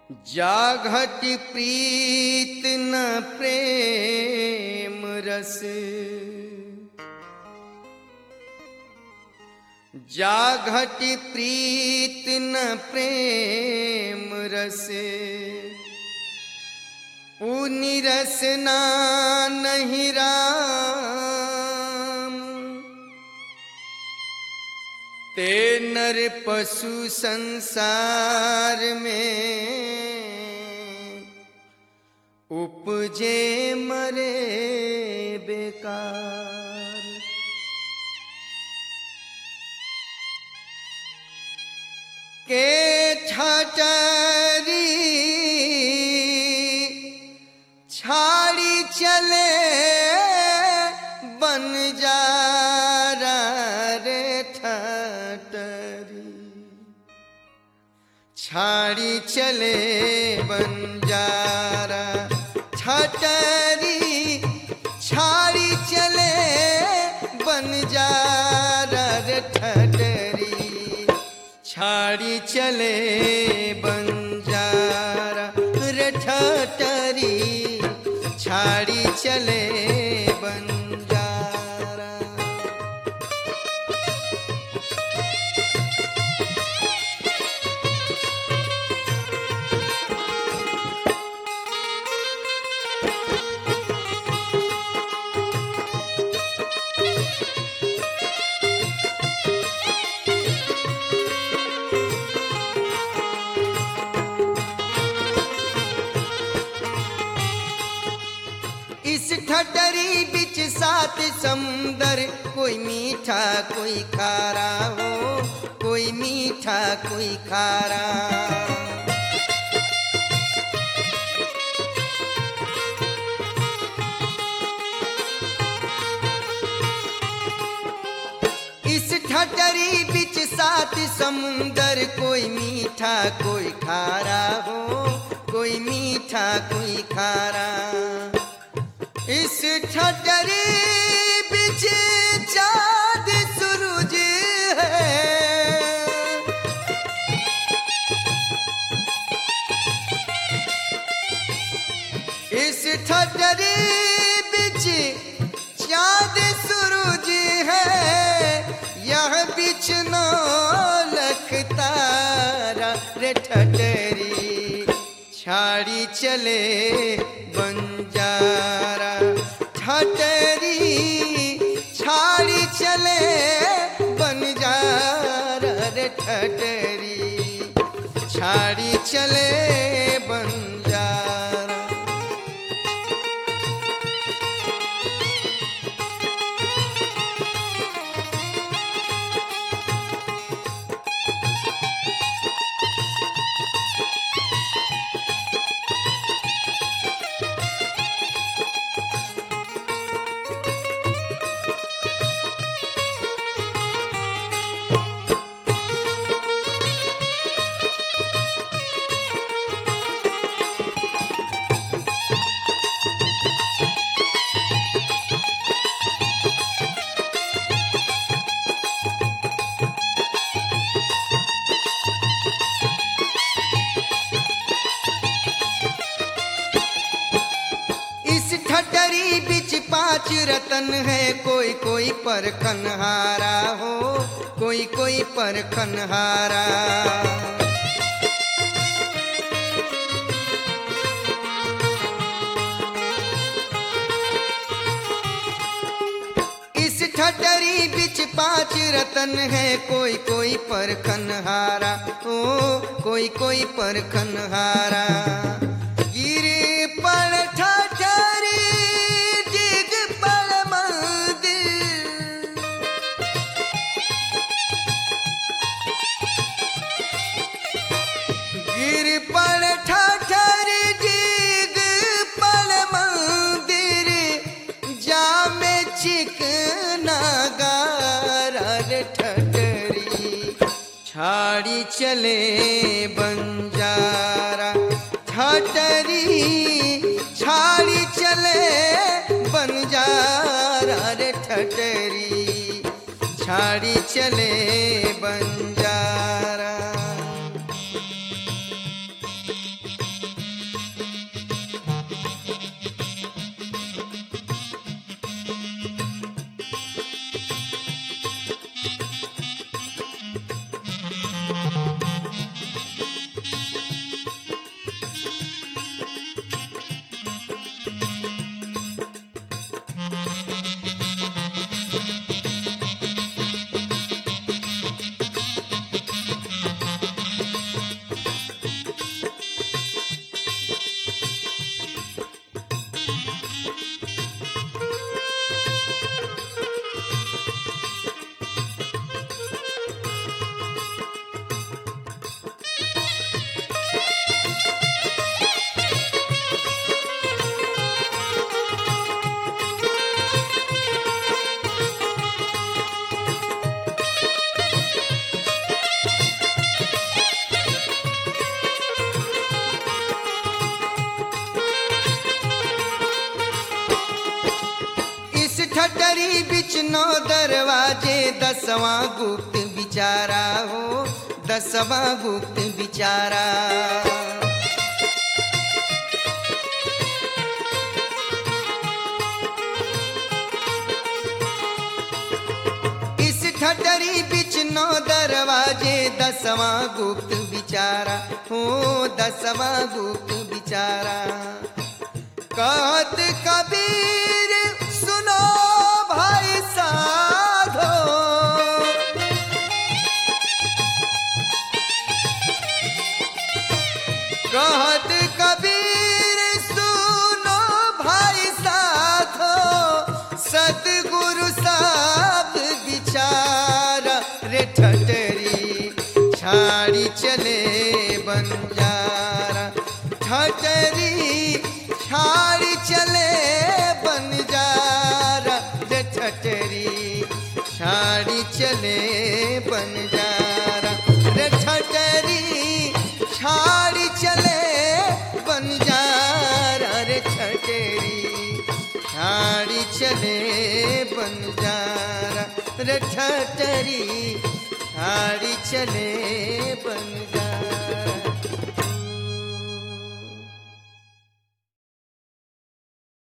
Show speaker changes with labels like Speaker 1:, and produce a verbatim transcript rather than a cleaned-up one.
Speaker 1: जाघट प्रीत न प्रेम रस, जाघट प्रीत न प्रेम रस, पुनि रसना नहीं राम। ते नर पशु संसार में उपजे मरे बेकार। के ठटरी छाड़ी चले बन जा रे ठटरी, छाड़ी चले बंजारा ठटरी, छाड़ी चले बंजारा रे ठटरी, छाड़ी चले बंजारा रे ठटरी, छाड़ी चले बंजारा। इस ठटरी बिच सात समुंदर, कोई मीठा कोई खारा हो, कोई मीठा कोई खारा। इस ठटरी बिच सात समुंदर, कोई मीठा कोई खारा हो, कोई मीठा कोई खारा। इस ठटरी बिच चाँद सूरज है, इस ठटरी बिच चाँद सूरज है, यह बिच नौ लख तारा रे ठटरी, छाड़ी चले बंजारा ठटरी, छाड़ी चले बंजारा रे ठटरी, छाड़ी चले बंजारा। ठटरी बिच पांच रतन है, कोई कोई परखन हारा हो, कोई कोई परखन हारा। इस ठटरी बिच पांच रतन है, कोई कोई परखन हारा हो, कोई कोई परखन हारा। गिर पड़ ठटरी डिग पड़ मंदिर, गिर पड़ ठटरी डिग पड़ मंदिर, जा में चिकना गारा रे ठटरी, छाड़ी चले बंजारा ठटरी, छाड़ी चले बंजारा रे ठटरी, छाड़ी चले बंजारा। ठटरी बिच नौ दरवाजे दसवां गुप्त बिचारा हो दसवां गुप्त बिचारा। इस ठटरी बिच नौ दरवाजे दसवां गुप्त बिचारा हो दसवां गुप्त बिचारा। कहत कबीर सुनो भाई साधो, कहत कबीर सुनो भाई साधो, सतगुरु साहब बिचारा रे ठटरी छाड़ी चले बंजारा। ठटरी छाड़ी चले बंजारा रे ठटरी छाड़ी चले बंजारा रे ठटरी छाड़ी चले बंजारा रे ठटरी छाड़ी चले बंजारा रे ठटरी छाड़ी चले बंजारा।